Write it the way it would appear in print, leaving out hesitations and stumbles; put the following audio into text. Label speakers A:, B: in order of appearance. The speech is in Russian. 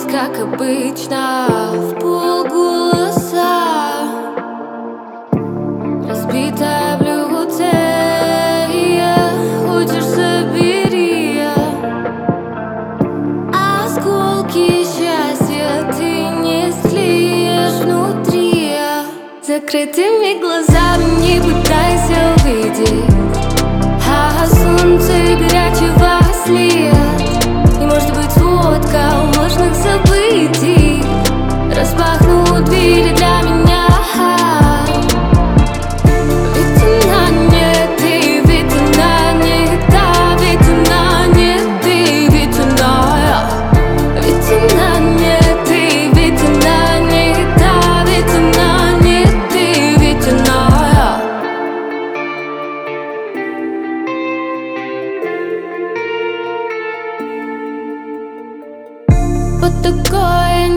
A: как обычно, в полголоса. Разбитое блюдце, хочешь забери. Осколки счастья ты не склеишь внутри. Закрытыми глазами не пытайся увидеть, а солнце горячего след. И может быть сводка ложных событий распахнут двери для меня. Ведь она не ты, ведь она не та, ведь она не ты, ведь она я. Ведь она не ты, ведь она не та, ведь она не ты, ведь она я. Вот такое